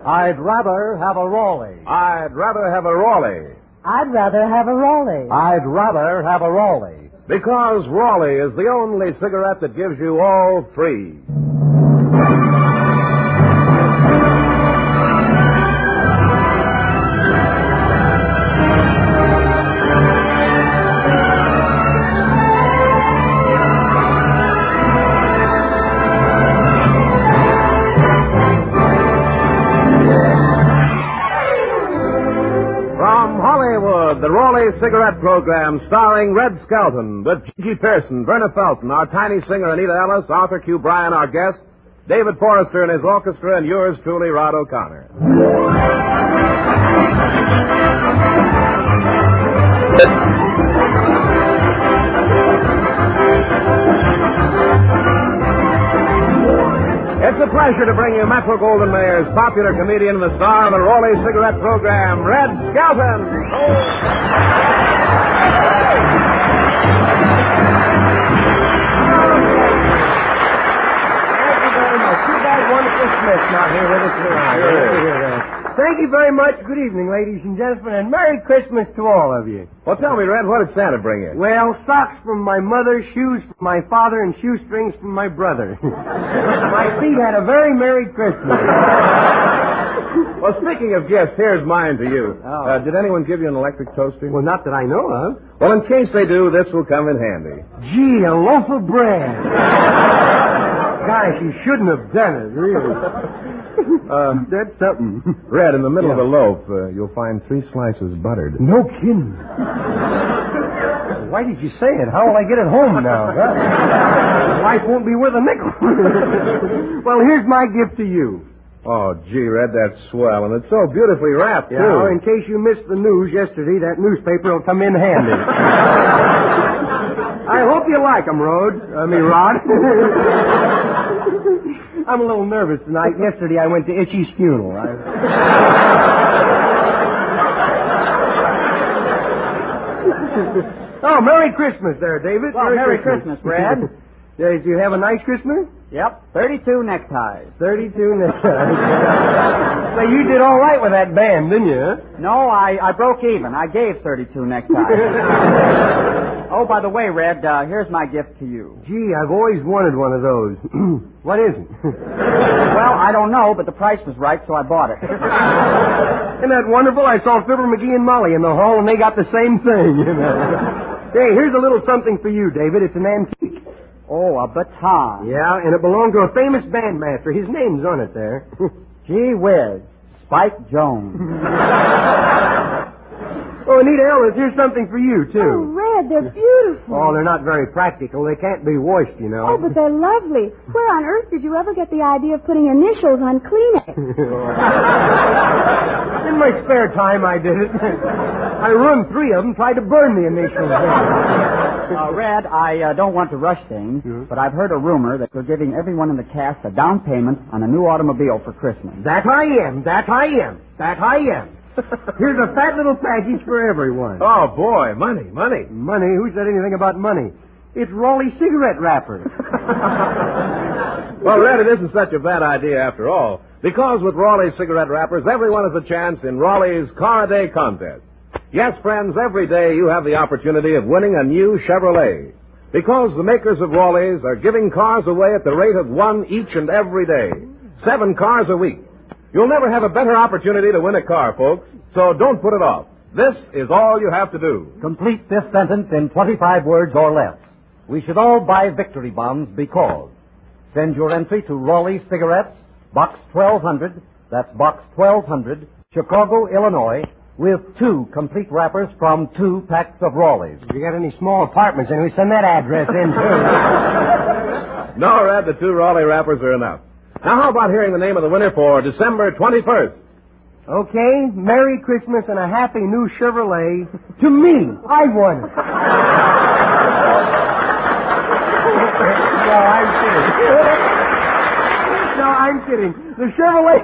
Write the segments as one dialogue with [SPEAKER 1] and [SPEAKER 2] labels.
[SPEAKER 1] I'd rather have a Raleigh.
[SPEAKER 2] I'd rather have a Raleigh.
[SPEAKER 3] I'd rather have a Raleigh.
[SPEAKER 1] I'd rather have a Raleigh.
[SPEAKER 2] Because Raleigh is the only cigarette that gives you all three. The Raleigh Cigarette Program, starring Red Skelton, with Gigi Pearson, Verna Felton, our tiny singer Anita Ellis, Arthur Q. Bryan, our guest, David Forrester and his orchestra, and yours truly, Rod O'Connor. It's a pleasure to bring you Metro-Goldwyn-Mayer's popular comedian and the star of the Raleigh Cigarette Program, Red Skelton.
[SPEAKER 4] Too bad Wonderful Smith's not here with us tonight. Thank you very much. Good evening, ladies and gentlemen, and Merry Christmas to all of you.
[SPEAKER 2] Well, tell me, Red, what did Santa bring you?
[SPEAKER 4] Well, socks from my mother, shoes from my father, and shoestrings from my brother. My feet had a very Merry Christmas.
[SPEAKER 2] Well, speaking of gifts, here's mine to you.
[SPEAKER 4] Oh.
[SPEAKER 2] Did anyone give you an electric toaster?
[SPEAKER 4] Well, not that I know of.
[SPEAKER 2] Well, in case they do, this will come in handy.
[SPEAKER 4] Gee, a loaf of bread. Gosh, you shouldn't have done it, really. That's something.
[SPEAKER 2] Red, in the middle of the loaf, you'll find 3 slices buttered.
[SPEAKER 4] No kidding. Why did you say it? How will I get it home now? Huh? Life won't be worth a nickel. Well, here's my gift to you.
[SPEAKER 2] Oh, gee, Red, that's swell, and it's so beautifully wrapped, too.
[SPEAKER 4] Yeah, in case you missed the news yesterday, that newspaper will come in handy. I hope you like them, Rod. I'm a little nervous tonight. Yesterday I went to Itchy's funeral. Oh, Merry Christmas there, David.
[SPEAKER 5] Well, Merry Christmas, Brad.
[SPEAKER 4] Did you have a nice Christmas?
[SPEAKER 5] Yep, 32 neckties.
[SPEAKER 4] 32 neckties. So you did all right with that band, didn't you? Huh?
[SPEAKER 5] No, I broke even. I gave 32 neckties. Oh, by the way, Red, here's my gift to you.
[SPEAKER 4] Gee, I've always wanted one of those. What is it?
[SPEAKER 5] Well, I don't know, but the price was right, so I bought it.
[SPEAKER 4] Isn't that wonderful? I saw Fibber McGee and Molly in the hall, and they got the same thing, you know. Hey, here's a little something for you, David. It's an antique.
[SPEAKER 5] Oh, a baton.
[SPEAKER 4] Yeah, and it belonged to a famous bandmaster. His name's on it there.
[SPEAKER 5] Gee whiz. Spike Jones.
[SPEAKER 4] Oh, Anita Ellis, here's something for you, too.
[SPEAKER 3] Oh, Red, they're beautiful.
[SPEAKER 4] Oh, they're not very practical. They can't be washed, you know.
[SPEAKER 3] Oh, but they're lovely. Where on earth did you ever get the idea of putting initials on Kleenex?
[SPEAKER 4] In my spare time, I did it. I ruined 3 of them, tried to burn the initials.
[SPEAKER 5] Red, I don't want to rush things, but I've heard a rumor that you're giving everyone in the cast a down payment on a new automobile for Christmas.
[SPEAKER 4] That I am. Here's a fat little package for everyone.
[SPEAKER 2] Oh, boy, money.
[SPEAKER 4] Money? Who said anything about money? It's Raleigh cigarette wrappers.
[SPEAKER 2] Well, Red, it isn't such a bad idea after all. Because with Raleigh cigarette wrappers, everyone has a chance in Raleigh's Car a Day contest. Yes, friends, every day you have the opportunity of winning a new Chevrolet. Because the makers of Raleigh's are giving cars away at the rate of 1 each and every day. 7 cars a week. You'll never have a better opportunity to win a car, folks, so don't put it off. This is all you have to do.
[SPEAKER 1] Complete this sentence in 25 words or less. We should all buy victory bonds because. Send your entry to Raleigh Cigarettes, Box 1200, that's Box 1200, Chicago, Illinois, with 2 complete wrappers from 2 packs of Raleigh's.
[SPEAKER 4] If you got any small apartments, anyway, send that address in, too.
[SPEAKER 2] No, Red, the 2 Raleigh wrappers are enough. Now, how about hearing the name of the winner for December 21st?
[SPEAKER 4] Okay, Merry Christmas and a happy new Chevrolet to me. I won it. No, I'm kidding. The Chevrolet...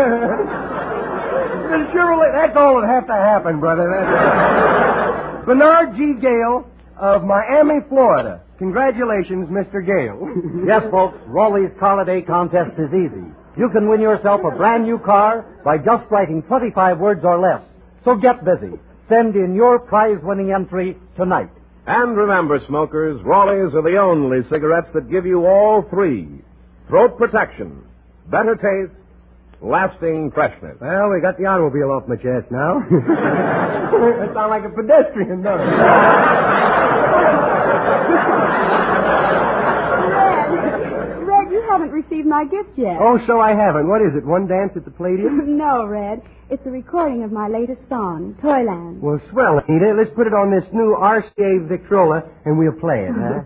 [SPEAKER 4] that's all that has to happen, brother. Bernard G. Gale of Miami, Florida. Congratulations, Mr. Gale.
[SPEAKER 1] Yes, folks, Raleigh's Car a Day contest is easy. You can win yourself a brand new car by just writing 25 words or less. So get busy. Send in your prize-winning entry tonight.
[SPEAKER 2] And remember, smokers, Raleigh's are the only cigarettes that give you all three. Throat protection, better taste, lasting freshness.
[SPEAKER 4] Well, we got the automobile off my chest now. I sound like a pedestrian, don't I?
[SPEAKER 3] Red, you haven't received my gift yet.
[SPEAKER 4] Oh, so I haven't. What is it, one dance at the Palladium?
[SPEAKER 3] No, Red. It's a recording of my latest song, Toyland.
[SPEAKER 4] Well, swell, Anita. Let's put it on this new RCA Victrola, and we'll play it, huh?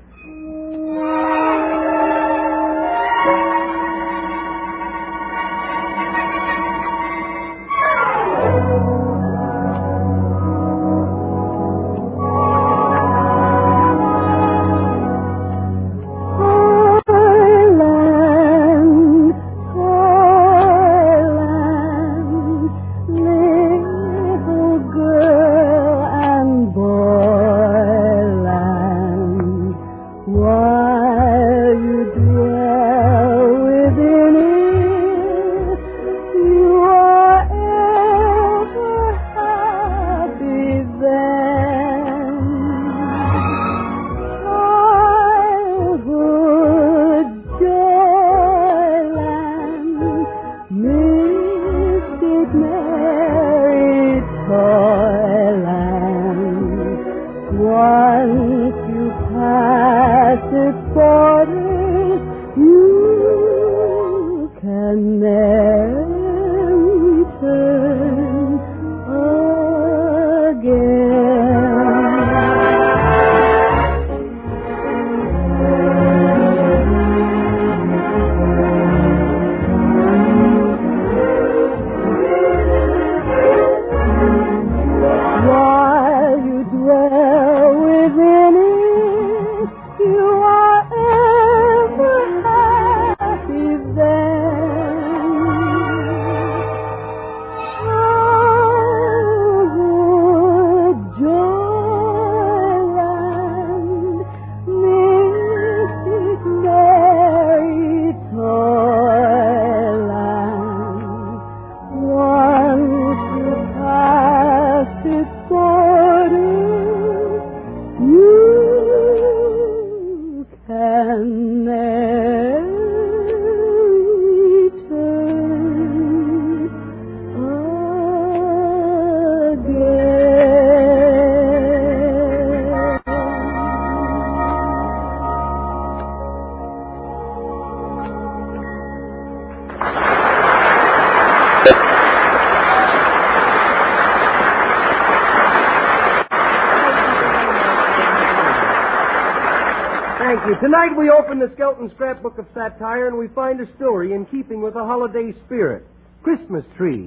[SPEAKER 4] Tonight we open the Skelton Scrapbook of Satire and we find a story in keeping with the holiday spirit. Christmas Trees.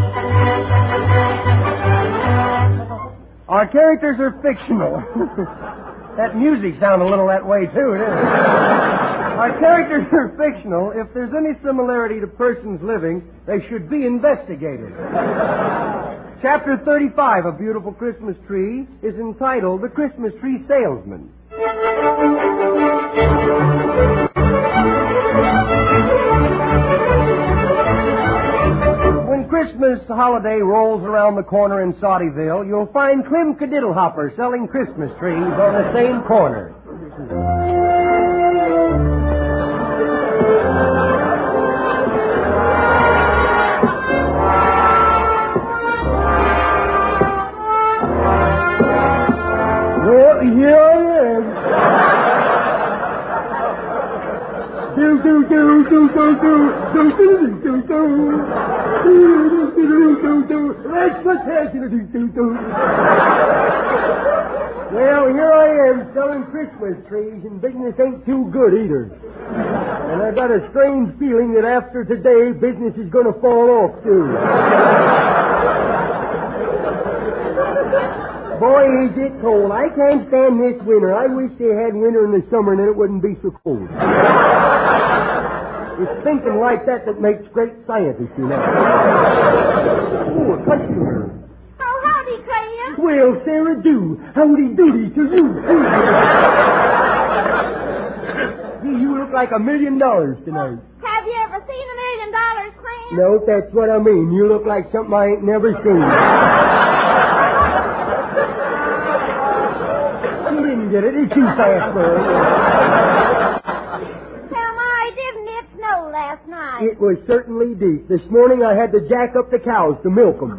[SPEAKER 4] Our characters are fictional. That music sounds a little that way too, doesn't it? Our characters are fictional. If there's any similarity to persons living, they should be investigated. Chapter 35 of Beautiful Christmas Tree is entitled The Christmas Tree Salesman. When Christmas holiday rolls around the corner in Saudyville, you'll find Clem Cadiddlehopper selling Christmas trees on the same corner. Well, here I am. Well, here I am selling Christmas trees, and business ain't too good either. And I got a strange feeling that after today, business is going to fall off, too. Boy, is it cold. I can't stand this winter. I wish they had winter in the summer, and then it wouldn't be so cold. It's thinking like that makes great scientists, you know. Oh, a customer.
[SPEAKER 3] Oh, howdy, Clem.
[SPEAKER 4] Well, Sarah, do. Howdy doody to you. Gee, you look like $1 million tonight.
[SPEAKER 3] Have you ever seen an
[SPEAKER 4] No, that's what I mean. You look like something I ain't never seen. You didn't get it. It's too fast for her.
[SPEAKER 6] Well, why didn't it snow last night?
[SPEAKER 4] It was certainly deep. This morning I had to jack up the cows to milk them.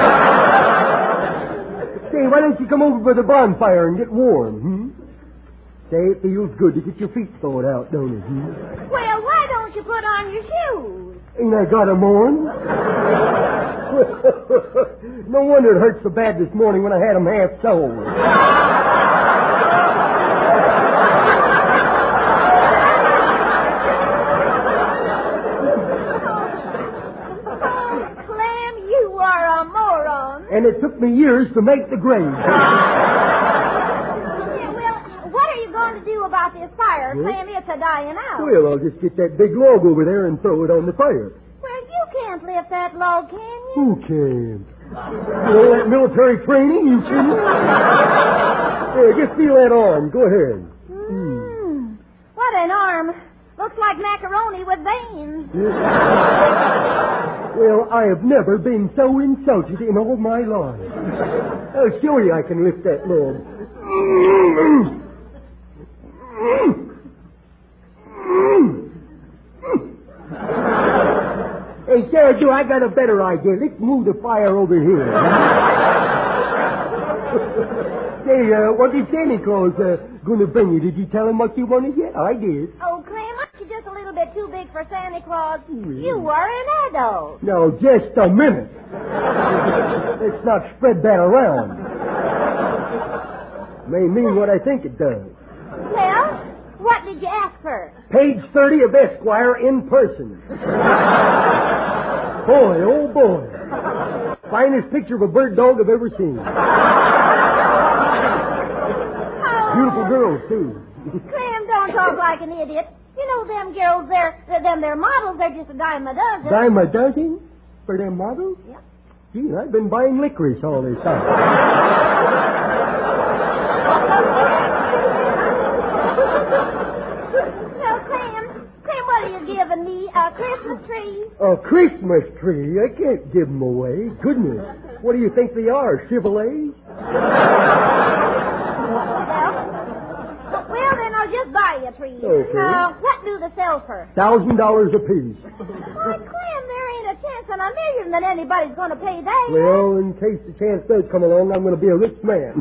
[SPEAKER 4] Say, why don't you come over by the bonfire and get warm, Say, it feels good to get your feet thawed out, don't it,
[SPEAKER 6] Well, why don't you put on your shoes?
[SPEAKER 4] Ain't I got 'em on? No wonder it hurt so bad this morning when I had 'em half soled.
[SPEAKER 6] Oh, Clem, you are a moron.
[SPEAKER 4] And it took me years to make the grade.
[SPEAKER 6] To do about this fire, Clem, it's a dying out.
[SPEAKER 4] Well, I'll just get that big log over there and throw it on the fire.
[SPEAKER 6] Well, you can't lift that log, can you?
[SPEAKER 4] Who can? You know that military training, you couldn't? Here, just feel that arm. Go ahead.
[SPEAKER 6] What an arm. Looks like macaroni with veins.
[SPEAKER 4] Well, I have never been so insulted in all my life. I'll show you I can lift that log. Hey, Sarah, Joe, I got a better idea. Let's move the fire over here. Say, what did Santa Claus going to bring you? Did you tell him what you wanted yet? I did.
[SPEAKER 6] Oh, Clem, aren't you just a little bit too big for Santa Claus? You are an adult.
[SPEAKER 4] No, just a minute. Let's not spread that around. May mean what I think it does.
[SPEAKER 6] Well, what did you ask for?
[SPEAKER 4] Page 30 of Esquire in person. Boy, oh boy. Finest picture of a bird dog I've ever seen. Beautiful girls, too.
[SPEAKER 6] Clem, don't talk like an idiot. You know them girls, they're models, they're just a dime a dozen.
[SPEAKER 4] Dime a dozen? For them models?
[SPEAKER 6] Yep.
[SPEAKER 4] Gee, I've been buying licorice all this time.
[SPEAKER 6] Well, Clem, what are you giving me? A Christmas tree?
[SPEAKER 4] A Christmas tree? I can't give them away. Goodness. What do you think they are, Chevrolets?
[SPEAKER 6] Well, then I'll just buy you a tree.
[SPEAKER 4] Okay.
[SPEAKER 6] What do they sell for?
[SPEAKER 4] $1,000 apiece.
[SPEAKER 6] Why, Clem, there ain't a chance in a million that anybody's going to pay that.
[SPEAKER 4] Well, in case the chance does come along, I'm going to be a rich man.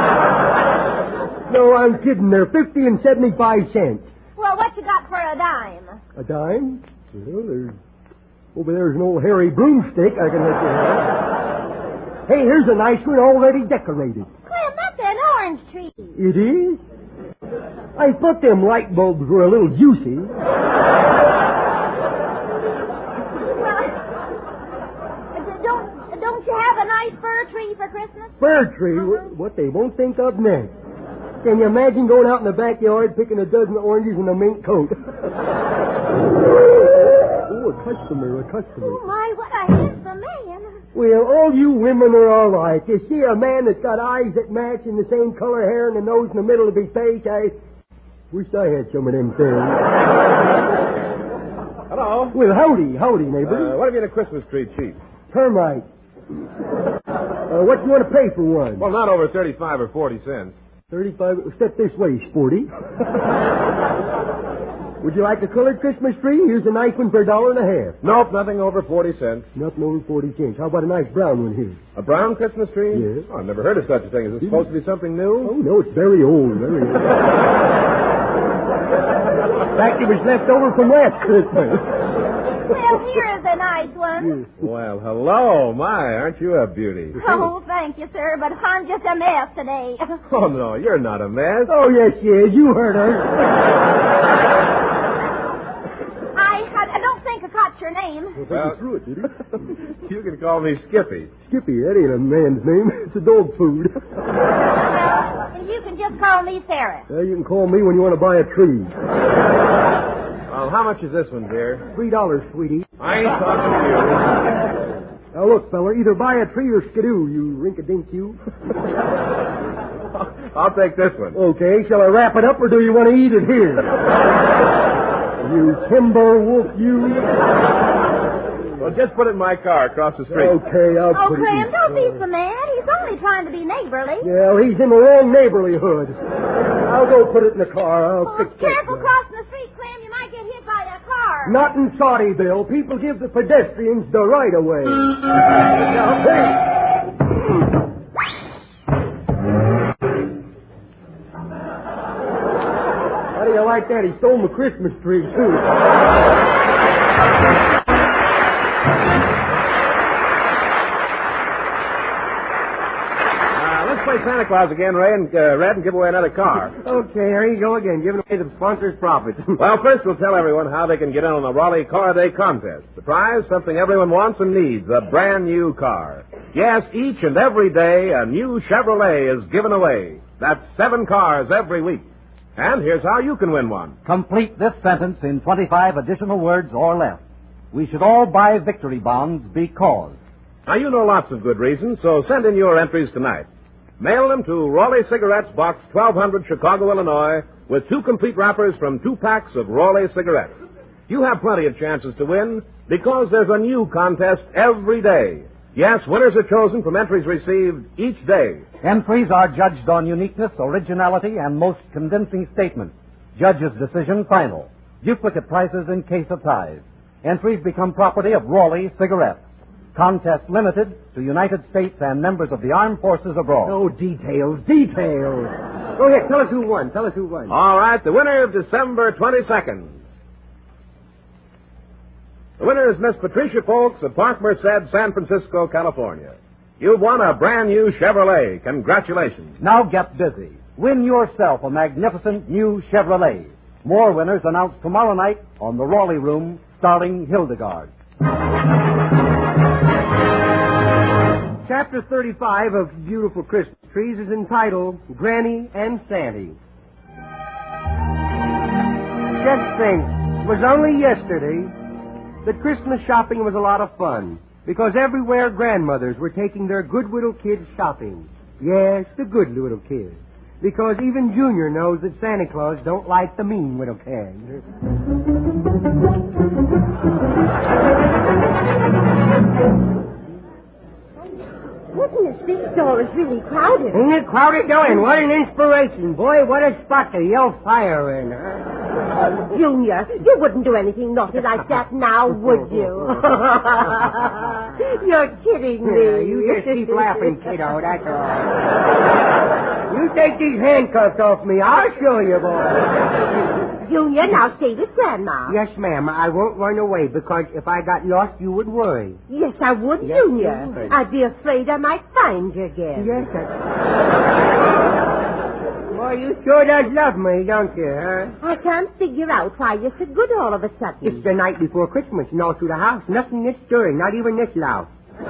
[SPEAKER 4] No, I'm kidding. They're 50 and 75 cents.
[SPEAKER 6] Well, what you got for a dime?
[SPEAKER 4] A dime? Well, over there's an old hairy broomstick I can let you have. Hey, here's a nice one already decorated.
[SPEAKER 6] Clem, that's an orange tree.
[SPEAKER 4] It is? I thought them light bulbs were a little juicy.
[SPEAKER 6] Well, don't you have a nice fir tree for Christmas?
[SPEAKER 4] Fir tree? What they won't think of next. Can you imagine going out in the backyard picking a dozen oranges in a mink coat? Oh, a customer.
[SPEAKER 6] Oh, my, what a handsome man.
[SPEAKER 4] Well, all you women are all right. You see a man that's got eyes that match and the same color hair and the nose in the middle of his face, I wish I had some of them things.
[SPEAKER 2] Hello.
[SPEAKER 4] Well, howdy, neighbor.
[SPEAKER 2] What have you in a Christmas tree cheap?
[SPEAKER 4] Termite. What do you want to pay for one?
[SPEAKER 2] Well, not over 35 or 40 cents.
[SPEAKER 4] 35. Step this way, sporty. Would you like a colored Christmas tree? Here's a nice one for $1.50.
[SPEAKER 2] Nope, nothing over 40 cents.
[SPEAKER 4] Nothing over 40 cents. How about a nice brown one here?
[SPEAKER 2] A brown Christmas tree?
[SPEAKER 4] Yes.
[SPEAKER 2] Oh, I've never heard of such a thing. Is this supposed to be something new?
[SPEAKER 4] Oh, no, it's very old, very old. In fact, it was left over from last Christmas.
[SPEAKER 6] Well, here's a nice one.
[SPEAKER 2] Well, hello. My, aren't you a beauty?
[SPEAKER 6] Oh, thank you, sir, but I'm just a mess today.
[SPEAKER 2] Oh, no, you're not a mess.
[SPEAKER 4] Oh, yes, she is. You heard her.
[SPEAKER 6] I don't think I caught your name.
[SPEAKER 4] Well, threw it, did he?
[SPEAKER 2] You can call me Skippy.
[SPEAKER 4] Skippy, that ain't a man's name. It's a dog food.
[SPEAKER 6] Well, you can just call me Sarah.
[SPEAKER 4] You can call me when you want to buy a tree.
[SPEAKER 2] Well, how much is this one, dear?
[SPEAKER 4] $3, sweetie.
[SPEAKER 2] I ain't talking to you.
[SPEAKER 4] Now, look, fella, either buy a tree or skidoo, you rink-a-dink you.
[SPEAKER 2] I'll take this one.
[SPEAKER 4] Okay, shall I wrap it up, or do you want to eat it here? You timber wolf, you.
[SPEAKER 2] Well, just put it in my car across the street.
[SPEAKER 4] Okay, I'll
[SPEAKER 6] Oh,
[SPEAKER 4] put it
[SPEAKER 6] Clem,
[SPEAKER 4] in.
[SPEAKER 6] don't be so mad. He's only trying to be neighborly.
[SPEAKER 4] Yeah, well, he's in the wrong neighborhood. I'll go put it in the car. I'll fix it.
[SPEAKER 6] Careful crossing the street, Clem. You might get hit by that car.
[SPEAKER 4] Not in Soddyville. People give the pedestrians the right of way. Now, hey. How do you like that? He stole my Christmas tree, too.
[SPEAKER 2] Let's play Santa Claus again, Ray, and Red, and give away another car.
[SPEAKER 4] Okay, here you go again, giving away the sponsor's profits.
[SPEAKER 2] Well, first we'll tell everyone how they can get in on the Raleigh Car Day contest. The prize, something everyone wants and needs, a brand new car. Yes, each and every day, a new Chevrolet is given away. That's 7 cars every week. And here's how you can win one.
[SPEAKER 1] Complete this sentence in 25 additional words or less. We should all buy victory bonds because.
[SPEAKER 2] Now, you know lots of good reasons, so send in your entries tonight. Mail them to Raleigh Cigarettes, Box 1200, Chicago, Illinois, with 2 complete wrappers from 2 packs of Raleigh cigarettes. You have plenty of chances to win because there's a new contest every day. Yes, winners are chosen from entries received each day.
[SPEAKER 1] Entries are judged on uniqueness, originality, and most convincing statement. Judge's decision final. Duplicate prices in case of ties. Entries become property of Raleigh Cigarettes. Contest limited to United States and members of the armed forces abroad.
[SPEAKER 4] Oh, details. Go ahead, tell us who won.
[SPEAKER 2] All right, the winner of December 22nd. The winner is Miss Patricia Folks of Park Merced, San Francisco, California. You've won a brand new Chevrolet. Congratulations.
[SPEAKER 1] Now get busy. Win yourself a magnificent new Chevrolet. More winners announced tomorrow night on the Raleigh Room, starring Hildegard.
[SPEAKER 4] Chapter 35 of Beautiful Christmas Trees is entitled Granny and Sandy. Just think, it was only yesterday that Christmas shopping was a lot of fun, because everywhere grandmothers were taking their good little kids shopping. Yes, the good little kids. Because even Junior knows that Santa Claus don't like the mean little kids.
[SPEAKER 6] Goodness, this store is really crowded.
[SPEAKER 4] Ain't it crowded, doing? What an inspiration. Boy, what a spot to yell fire in, huh?
[SPEAKER 6] Junior, you wouldn't do anything naughty like that now, would you? You're kidding me.
[SPEAKER 4] Yeah, you just keep laughing, kiddo, that's all. You take these handcuffs off me. I'll show you, boy.
[SPEAKER 6] Junior, now stay with Grandma.
[SPEAKER 4] Yes, ma'am. I won't run away, because if I got lost, you would worry.
[SPEAKER 6] Yes, I would,
[SPEAKER 4] Yes,
[SPEAKER 6] Junior.
[SPEAKER 4] you would.
[SPEAKER 6] I'd be afraid I might find you again.
[SPEAKER 4] Yes, Boy, you sure does love me, don't you, huh?
[SPEAKER 6] I can't figure out why you're so good all of a sudden.
[SPEAKER 4] It's the night before Christmas, and all through the house, nothing is stirring, not even this loud.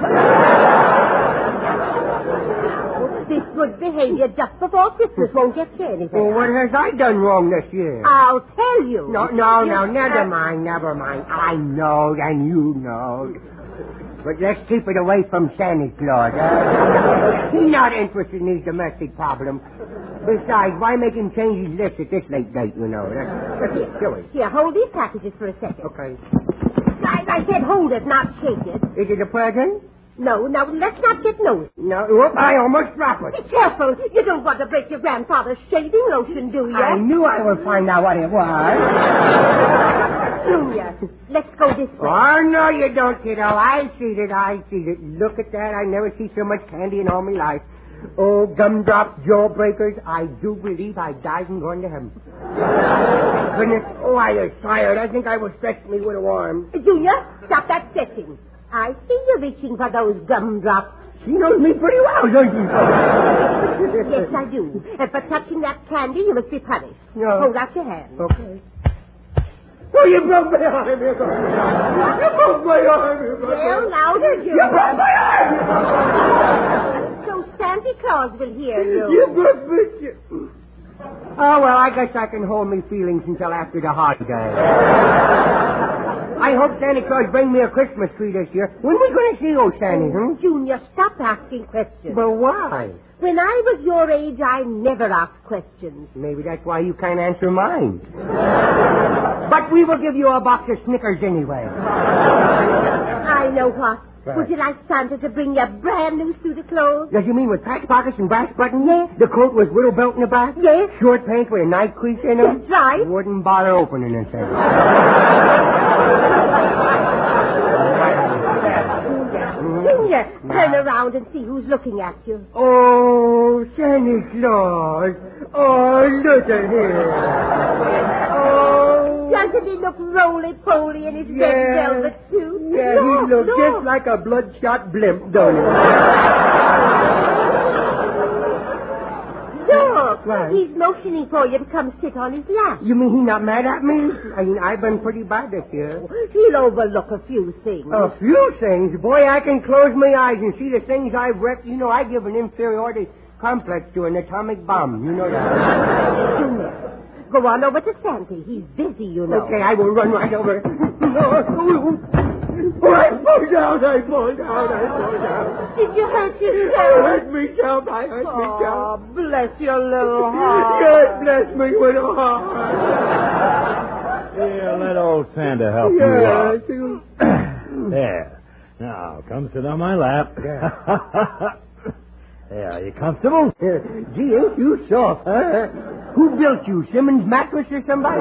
[SPEAKER 6] This good behavior just before Christmas won't get you anything.
[SPEAKER 4] Well, what has I done wrong this year?
[SPEAKER 6] I'll tell you.
[SPEAKER 4] No, never mind. I know, and you know. But let's keep it away from Santa Claus. He's not interested in these domestic problems. Besides, why make him change his list at this late date, you know? That's silly.
[SPEAKER 6] Here, hold these packages for a second.
[SPEAKER 4] Okay.
[SPEAKER 6] I said hold it, not shake it.
[SPEAKER 4] Is it a present?
[SPEAKER 6] No, now let's not get nosy.
[SPEAKER 4] No. Whoop, I almost dropped
[SPEAKER 6] Be
[SPEAKER 4] it.
[SPEAKER 6] careful. You don't want to break your grandfather's shaving lotion, do you?
[SPEAKER 4] I knew I would find out what it was.
[SPEAKER 6] Junior, let's go this way.
[SPEAKER 4] Oh, no, you don't, kiddo. I see it. Look at that. I never see so much candy in all my life. Oh, gumdrop jawbreakers. I do believe I died and gone to heaven. Goodness. Oh, I was tired. I think I will stretch me with a worm.
[SPEAKER 6] Junior, stop that stretching. I see you reaching for those gumdrops.
[SPEAKER 4] She knows me pretty well, don't you?
[SPEAKER 6] Yes, I do. And for touching that candy, you must be punished.
[SPEAKER 4] No.
[SPEAKER 6] Hold out your hand.
[SPEAKER 4] Okay. Oh, you broke my arm. You broke my arm.
[SPEAKER 6] Well, louder, Junior.
[SPEAKER 4] You broke my arm.
[SPEAKER 6] So Santa Claus will hear you.
[SPEAKER 4] You broke my... Oh, well, I guess I can hold me feelings until after the holiday. I hope Santa Claus bring me a Christmas tree this year. When are we going to see old Santa,
[SPEAKER 6] Junior, stop asking questions.
[SPEAKER 4] But why?
[SPEAKER 6] When I was your age, I never asked questions.
[SPEAKER 4] Maybe that's why you can't answer mine. But we will give you a box of Snickers anyway.
[SPEAKER 6] I
[SPEAKER 7] I know what.
[SPEAKER 4] Right.
[SPEAKER 7] Would you like Santa to bring you a brand new suit of clothes?
[SPEAKER 4] Yes, you mean with patch pockets and brass buttons?
[SPEAKER 7] Yes.
[SPEAKER 4] The coat with widow belt in the back?
[SPEAKER 7] Yes.
[SPEAKER 4] Short pants with a nice crease in them?
[SPEAKER 7] That's right.
[SPEAKER 4] Wouldn't bother opening this thing.
[SPEAKER 7] Junior, turn around and see who's looking at you.
[SPEAKER 4] Oh, Santa Claus. Oh, look at him. Oh.
[SPEAKER 7] Doesn't he look roly-poly in his red velvet suit?
[SPEAKER 4] Yeah, he looks just like a bloodshot blimp, don't he?
[SPEAKER 7] Look,
[SPEAKER 4] Right.
[SPEAKER 7] he's motioning for you to come sit on his lap.
[SPEAKER 4] You mean he's not mad at me? I mean, I've been pretty bad this year.
[SPEAKER 7] He'll overlook a few things.
[SPEAKER 4] A few things. Boy, I can close my eyes and see the things I've wrecked. You know, I give an inferiority complex to an atomic bomb. You know that.
[SPEAKER 7] Junior, go on over to Santa. He's busy, you know.
[SPEAKER 4] Okay, I will run right over. Oh, I fall down. Did
[SPEAKER 7] you hurt
[SPEAKER 4] I
[SPEAKER 7] yourself?
[SPEAKER 4] hurt myself.
[SPEAKER 7] Oh, bless your little heart.
[SPEAKER 4] God bless me with a heart.
[SPEAKER 8] Here, let old Santa help you up. There. Now, come sit on my lap. There, are you comfortable?
[SPEAKER 4] Gee, ain't you soft, huh? Who built you, Simmons Mattress or somebody?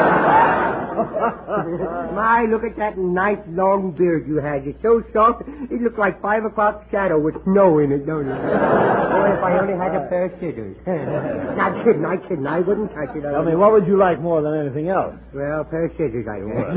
[SPEAKER 4] My, look at that nice long beard you had. It's so soft, it looks like 5 o'clock shadow with snow in it, don't it? Oh, if I only had a pair of scissors. Not kidding, I wouldn't touch it.
[SPEAKER 8] Tell me, what would you like more than anything else?
[SPEAKER 4] Well, a pair of scissors, I guess.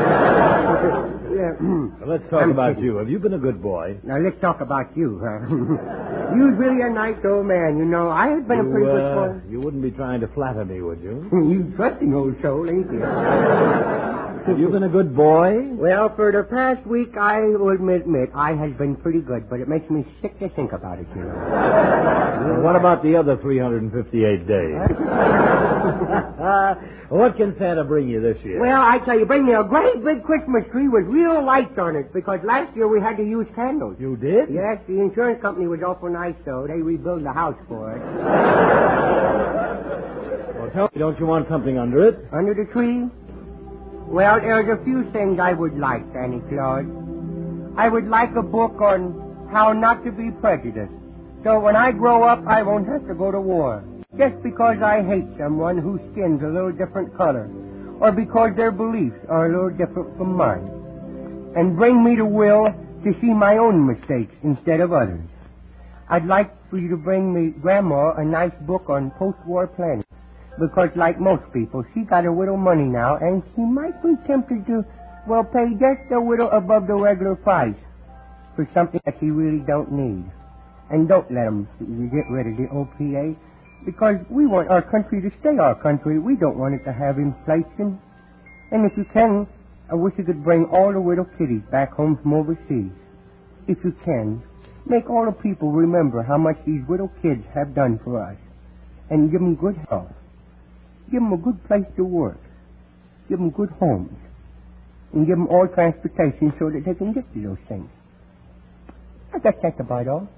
[SPEAKER 8] Well, let's talk about you. Have you been a good boy?
[SPEAKER 4] Now, let's talk about you, huh? You're really a nice old man, you know. I have been a pretty good boy.
[SPEAKER 8] You wouldn't be trying to flatter me, would you?
[SPEAKER 4] You trusting old soul, ain't you?
[SPEAKER 8] Have you been a good boy?
[SPEAKER 4] Well, for the past week, I will admit I has been pretty good, but it makes me sick to think about it, you know.
[SPEAKER 8] And what about the other 358 days? What can Santa bring you this year?
[SPEAKER 4] Well, I tell you, bring me a great big Christmas tree with real lights on it, because last year we had to use candles.
[SPEAKER 8] You did?
[SPEAKER 4] Yes, the insurance company was awful nice, though. They rebuilt the house for it.
[SPEAKER 8] Well, tell me, don't you want something under it?
[SPEAKER 4] Under the tree? Well, there's a few things I would like, Santa Claus. I would like a book on how not to be prejudiced. So when I grow up, I won't have to go to war. Just because I hate someone whose skin's a little different color, or because their beliefs are a little different from mine. And bring me the will to see my own mistakes instead of others. I'd like for you to bring me, Grandma, a nice book on post-war planning. Because like most people, she got a little money now, and she might be tempted to, well, pay just a little above the regular price for something that she really don't need. And don't let them get rid of the OPA, because we want our country to stay our country. We don't want it to have inflation. And if you can, I wish you could bring all the little kiddies back home from overseas. If you can, make all the people remember how much these little kids have done for us. And give them good health. Give them a good place to work. Give them good homes. And give them all transportation so that they can get to those things. I guess that's about all.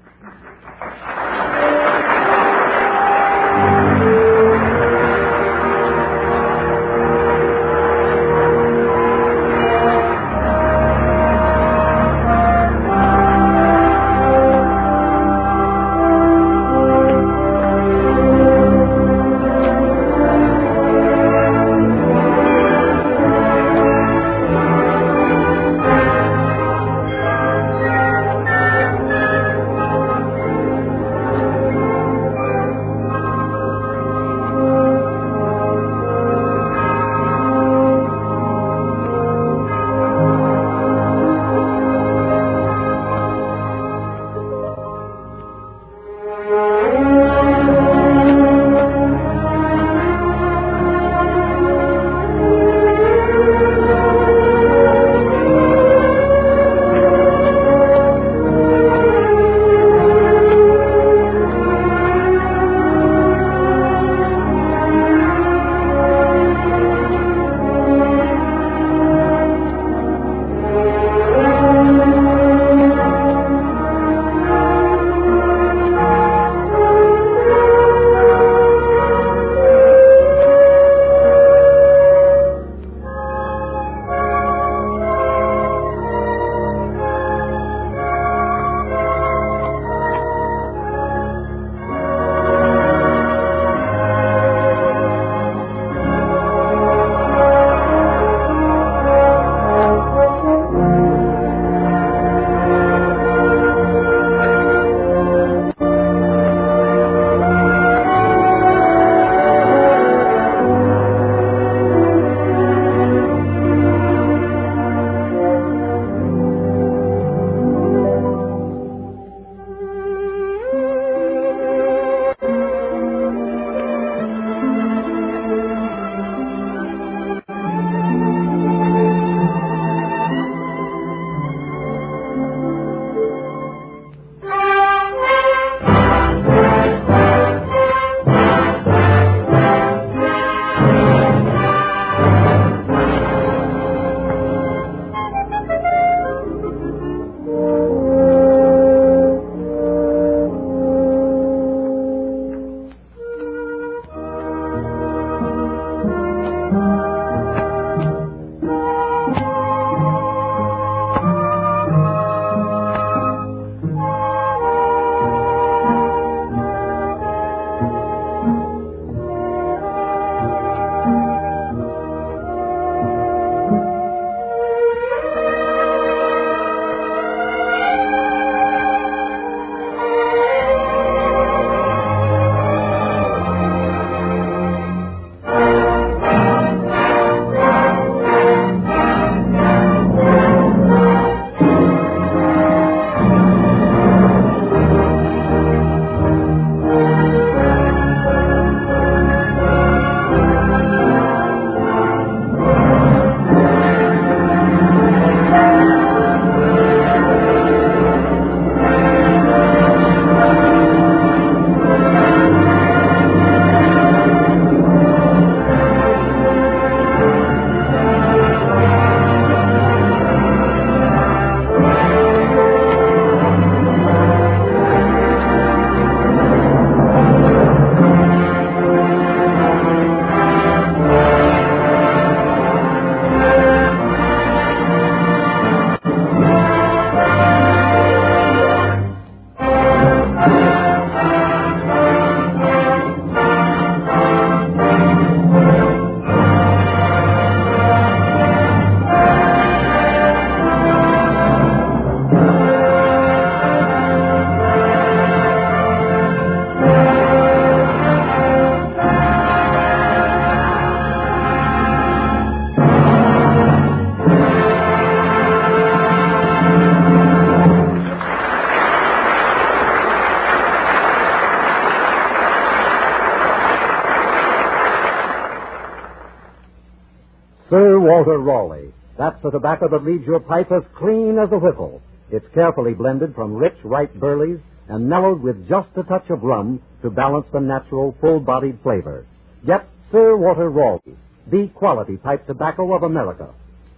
[SPEAKER 1] Walter Raleigh. That's the tobacco that leaves your pipe as clean as a whistle. It's carefully blended from rich, ripe burleys and mellowed with just a touch of rum to balance the natural, full-bodied flavor. Get Sir Walter Raleigh, the quality pipe tobacco of America.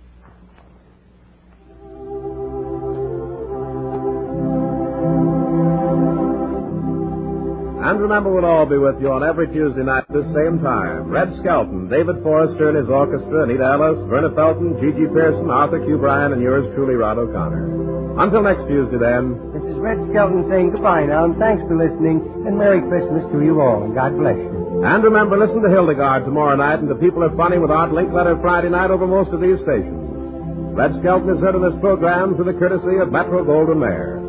[SPEAKER 2] And remember, we'll all be with you on every Tuesday night at this same time. Red Skelton, David Forrester and his orchestra, Anita Ellis, Verna Felton, Gigi Pearson, Arthur Q. Bryan, and yours truly, Rod O'Connor. Until next Tuesday, then.
[SPEAKER 4] This is Red Skelton saying goodbye now, and thanks for listening, and Merry Christmas to you all, and God bless you.
[SPEAKER 2] And remember, listen to Hildegard tomorrow night and to People Are Funny with Art Linkletter Friday night over most of these stations. Red Skelton is heard in this program through the courtesy of Metro Goldwyn Mayer.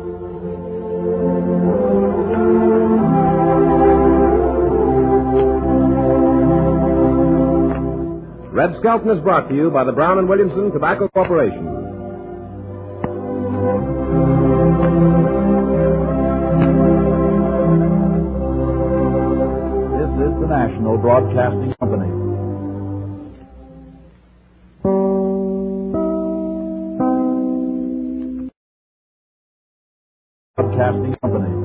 [SPEAKER 2] Red Skelton is brought to you by the Brown & Williamson Tobacco Corporation.
[SPEAKER 9] This is the National Broadcasting Company. Broadcasting Company.